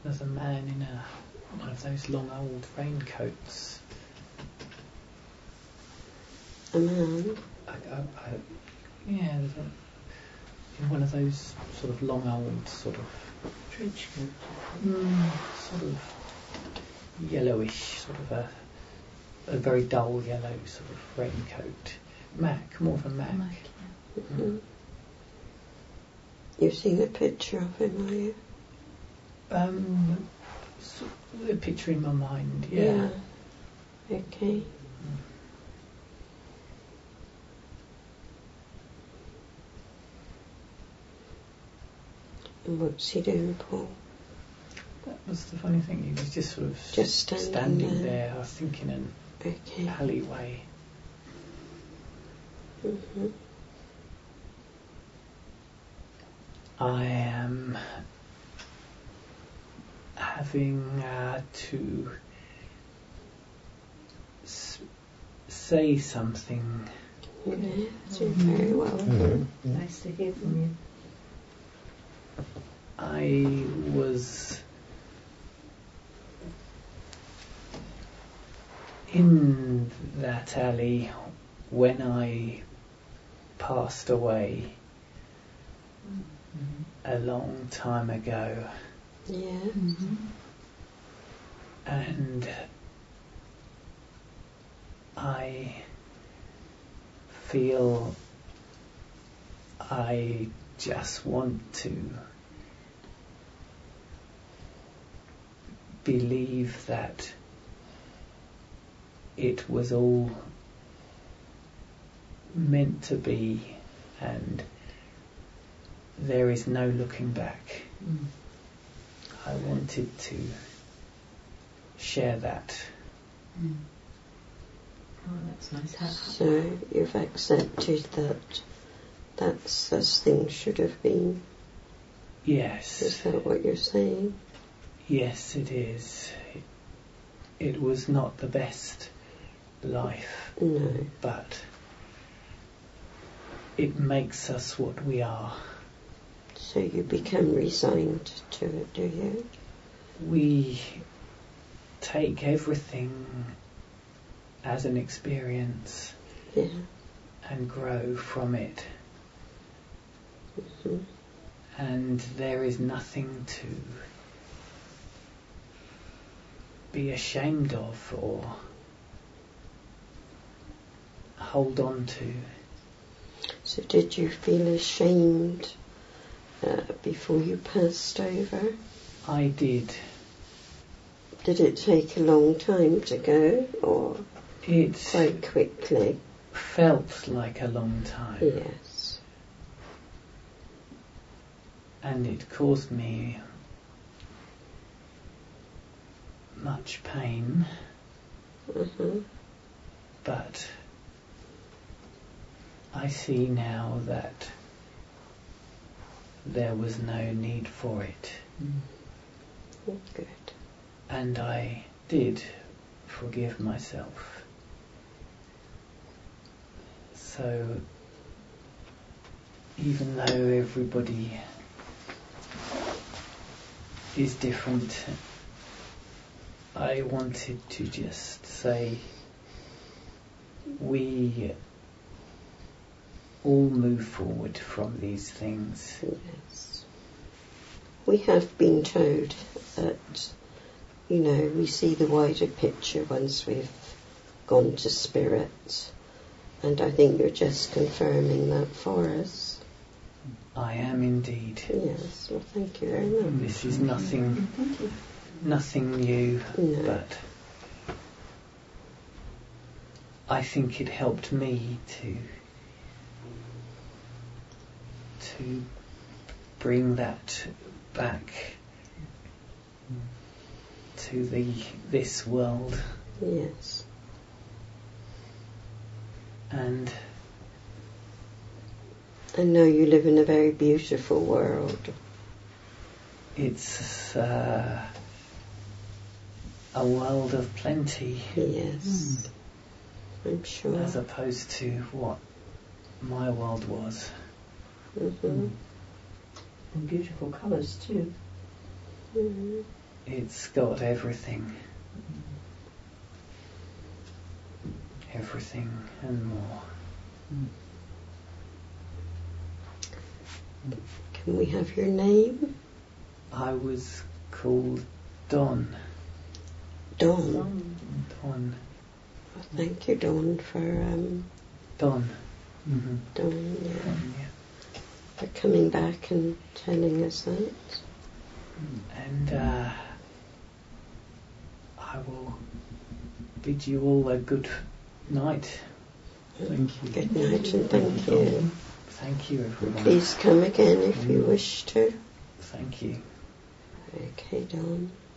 there's a man in one of those long old raincoats. A man? Yeah, there's in one of those sort of long old sort of trench coat. Sort of yellowish, sort of a very dull yellow sort of raincoat. Mac, more of a Mac. Yeah. Mm-hmm. You've seen a picture of him, are you? A picture in my mind, yeah. Okay. And what's he doing, Paul? That was the funny thing, he was just sort of Just standing there. I was thinking an alleyway. Mm-hmm. I am having to say something. Yes, you're very welcome. Nice to hear from you. I was in that alley when I passed away a long time ago. Yeah. Mm-hmm. And I feel I just want to believe that it was all meant to be and there is no looking back. I wanted to share that. Oh, that's nice. So you've accepted that that's as things should have been? Yes. Is that what you're saying? Yes, it is. It was not the best life. No. But it makes us what we are. So you become resigned to it, do you? We take everything as an experience and grow from it. Mm-hmm. And there is nothing to be ashamed of or hold on to. So did you feel ashamed before you passed over? I did. Did it take a long time to go, or quite quickly? Felt like a long time. Yes. And it caused me much pain. Mm-hmm. But I see now that there was no need for it. Good. And I did forgive myself. So even though everybody is different, I wanted to just say we all move forward from these things. Yes. We have been told that, we see the wider picture once we've gone to spirit. And I think you're just confirming that for us. I am indeed. Yes, well thank you very much. This is nothing new, but I think it helped me to bring that back to this world. Yes. And I know you live in a very beautiful world. It's a world of plenty. Yes. I'm sure. As opposed to what my world was. Mm-hmm. And beautiful colours too. Mm-hmm. It's got everything. Everything and more. Can we have your name? I was called Don. Dawn. Don. Well, thank you, Dawn, for Don. Mm-hmm. Dawn, yeah, Don, yeah. for coming back and telling us that. And I will bid you all a good night. Thank you. Good night and thank you. Thank you, everyone. Please come again if you wish to. Thank you. Okay, Dawn.